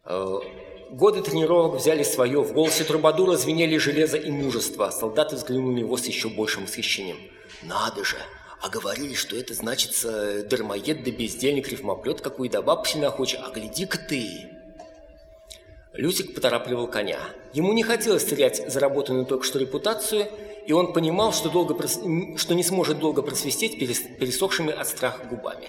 Годы тренировок взяли свое, в голосе трубадура звенели железо и мужество. Солдаты взглянули на него с еще большим восхищением. «Надо же! А говорили, что это значится дармоед да бездельник, рифмоплет какой, да баб сильно хочет. А гляди-ка ты!» Люсик поторапливал коня. Ему не хотелось терять заработанную только что репутацию, и он понимал, что не сможет долго просвистеть пересохшими от страха губами.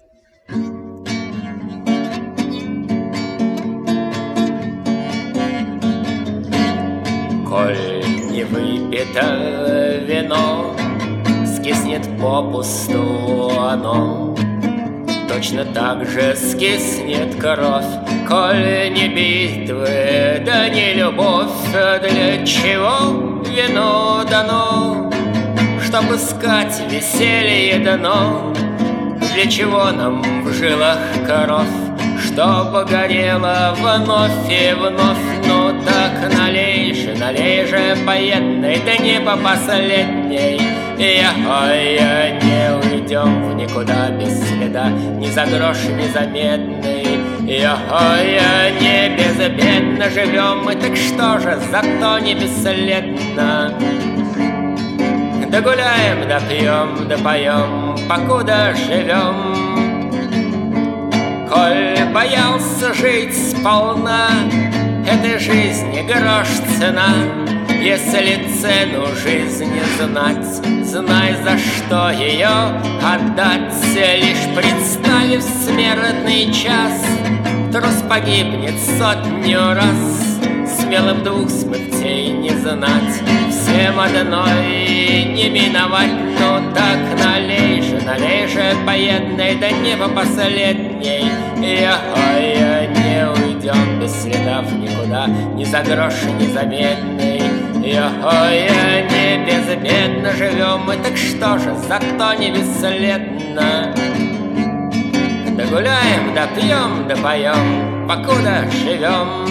Коль не выпито вино, скиснет попусту оно. Точно так же скиснет кровь, коль не битвы, да не любовь. Для чего вино дано? Чтоб искать веселье дано. Для чего нам в жилах кровь? Чтоб горело вновь и вновь. Ну так налей же поедной, да не по последней. Не уйдем в никуда без следа, ни за грош, ни за медный. Не безбедно живем мы, так что же, зато не бесследно. Да гуляем, да пьем, да поем, покуда живем. Коль боялся жить сполна, этой жизни грош цена. Если цену жизни знать, знай, за что ее отдать. Лишь представив смертный час, трус погибнет сотню раз. Смелым двух смертей не знать, всем одной не миновать. Ну так налей же поедной, да не по последней. Не уйдем без следов никуда, ни за грош, ни за медный. Не безбедно живем мы, так что же, зато не бесследно. Да гуляем, да пьем, да поем, покуда живем.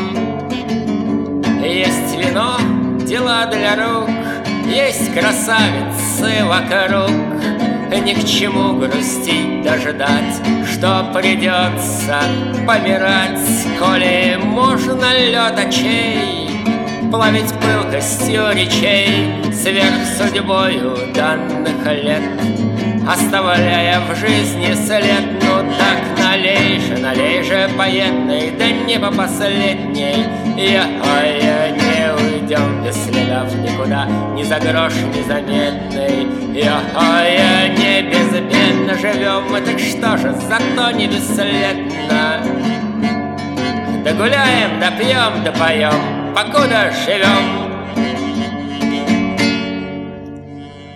Есть вино, дела для рук, есть красавицы вокруг. Ни к чему грустить, дождать, что придется помирать. Коли можно лед очей плавить пылкостью речей, сверх судьбою данных лет, оставляя в жизни след. Ну так налей же поедной, да не по последней. Не уйдем без следов никуда, ни за грош, ни за медный. Не безбедно живем мы, так что же, зато не бесследно. Да гуляем, да пьем, да поем, покуда живем.